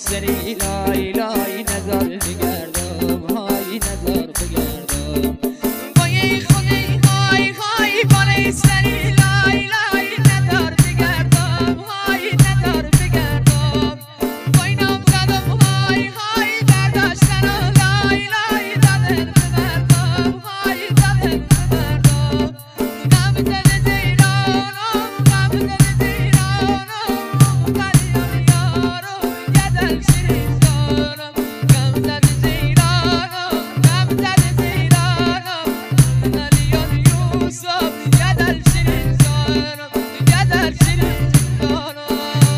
سری لای لای نظر بگردم های نظر بگردم وای خودی های های بالای سری لای لای نظر بگردم های نظر بگردم وای نام زدم های های برداشتن لای لای دادن ببردم های دادن ببردم غم زده زیرانم غم زده زیرانم قلیان یارم گدل شیرین جانم غم زده زیرانم غم زده زیرانم قلیان یوسف گدل شیرین جانم گدل شیرین جانم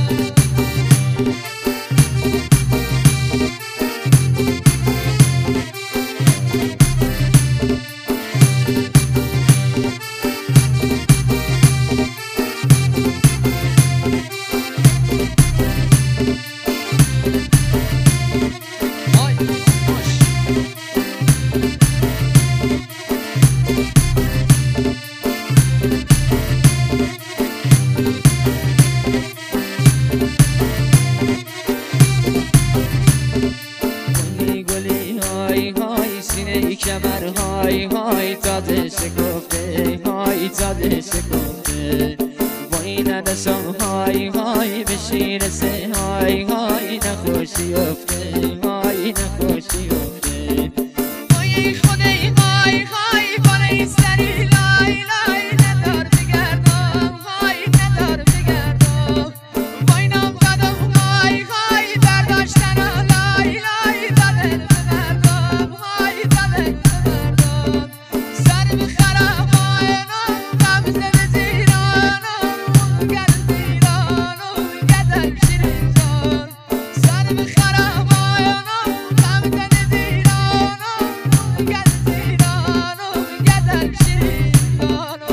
کمر های های تازه شکفته های تازه شکفته وای نداشتم های های بشین سه های های نخوشی افته های نخوشی افته وای خودی های های بالای سری لای لای ندار بگردم های ندار بگردم وای نام زدم های های برداشتن لای لای دادن ببردم های دادن ببردم سر بخرمانم غم زده زیرانم گل زیرانم گدل شیرین جان سر بخرمانم غم زده زیرانم گل زیرانم گدل شیرین جانم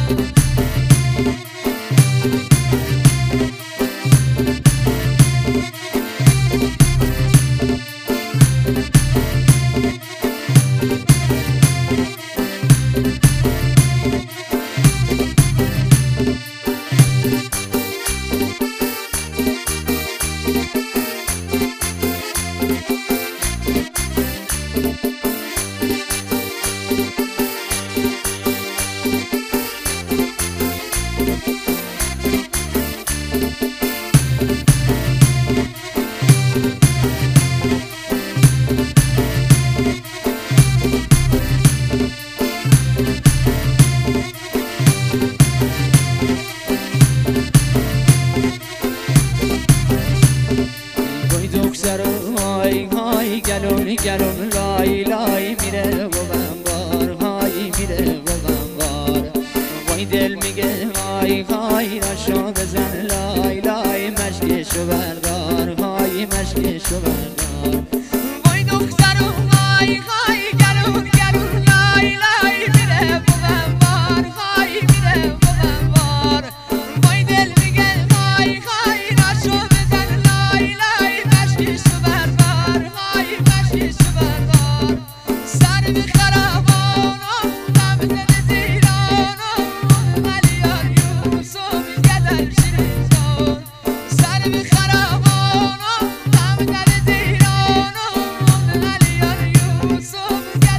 های های گلوم گلوم لای لای میره و بمبار های میره و بمبار وای دل میگه های های راشو بزن لای لای مشکشو بردار های مشکشو بردار وای دخترم های های گلوم گلوم لای لای میره و بمبار های میره و بمبار وای دل میگه های های راشو بزن لای لای مشکشو بردار های مشکشو بردار سر بخرمانم غم زده زیرانم قلیان یوسف گدل شیرین جان سر بخرمانم غم زده زیرانم قلیان یوسف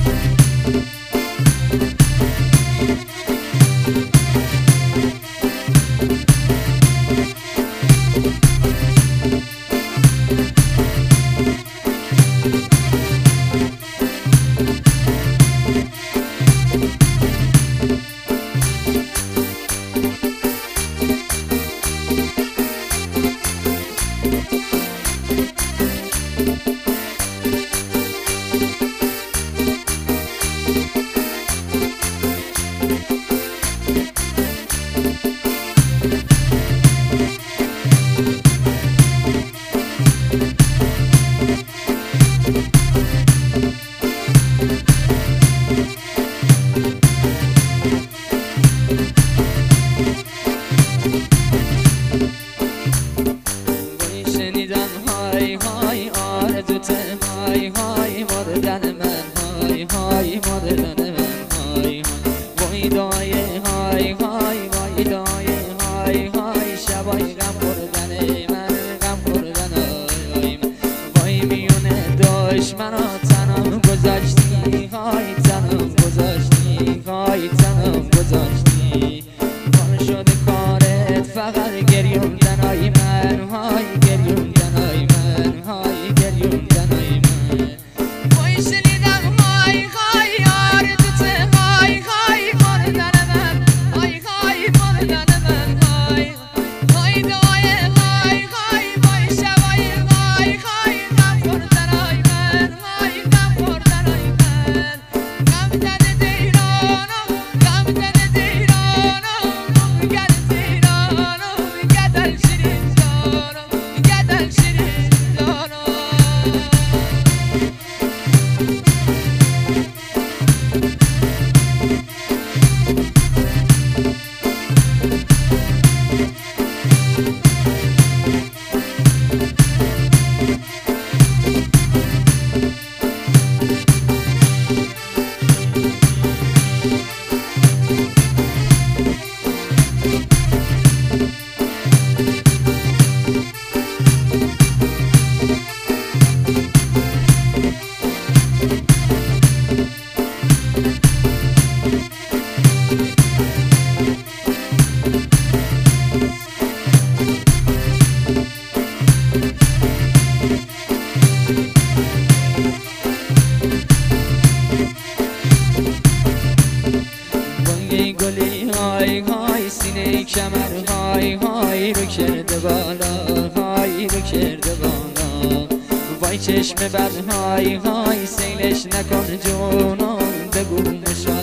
کمر های رو کرده بالا، های رو کرده بالا. وای چشم بد های سیلش نکن جونم، بگو